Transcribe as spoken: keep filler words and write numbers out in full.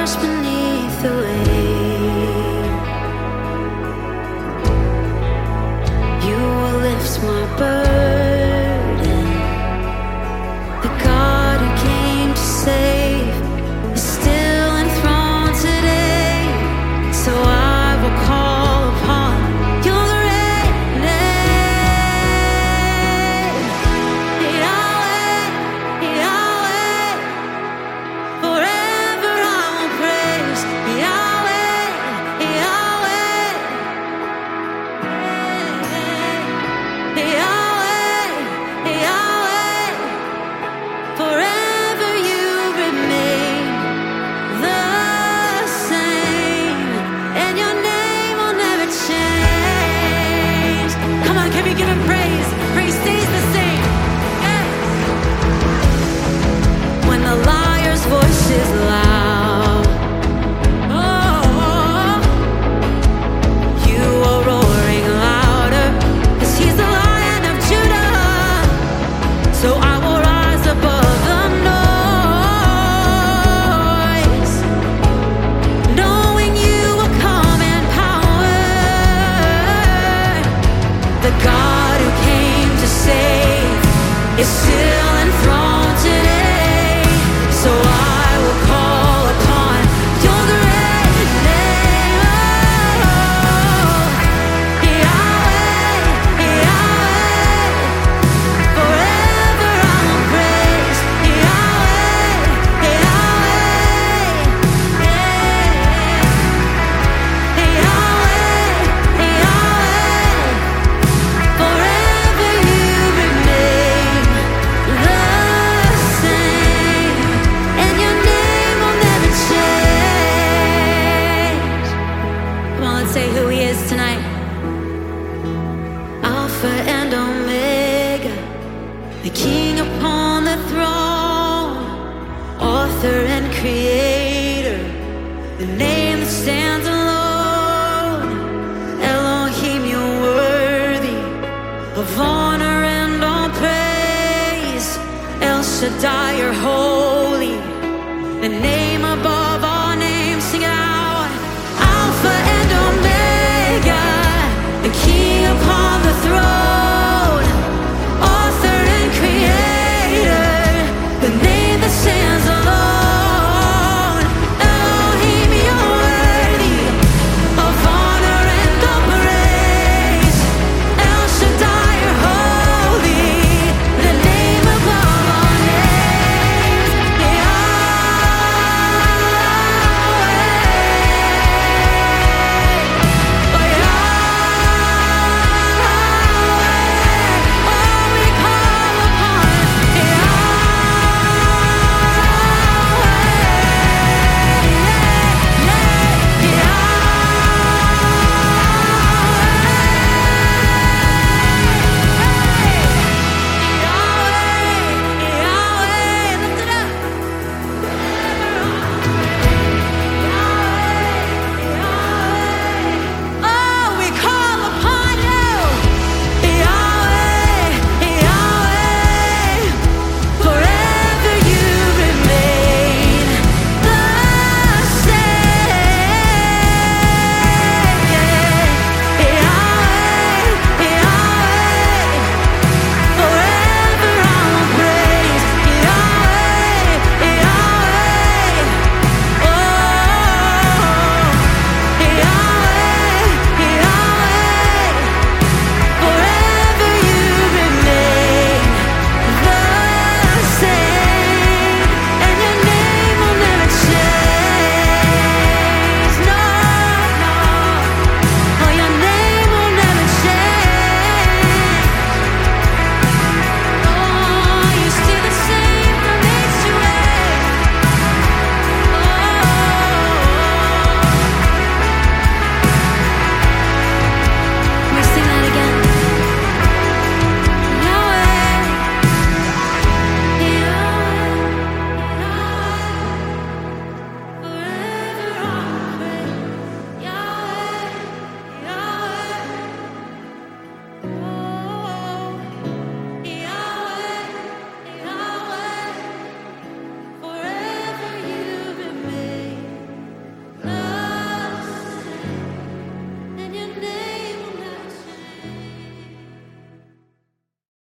beneath the weight. You will lift my burden. The God who came to save is still enthroned today. So I will call upon your great name, Yahweh, Yahweh. Forever I will praise Yahweh, Yahweh, Yahweh, Yahweh. Forever you remain the same, and your name will never change. Come on, can we give him praise? Praise stays the same. Yeah. When the liar's voice is loud, oh, you are roaring louder, 'cause he's the Lion of Judah. So I will rise above the noise, knowing you will come in power. The God who came to save is still enthroned today. So I will call upon your great name, oh, Yahweh, Yahweh. Forever I will praise Yahweh, Yahweh, Yahweh, Yahweh. Forever you remain the same, and your name will never change. Come on, let's say who he is tonight. Alpha and Omega, the King upon the throne, author and creator, the name that stands alone. Elohim, you're worthy of honor and all praise. El Shaddai, you're holy, the name above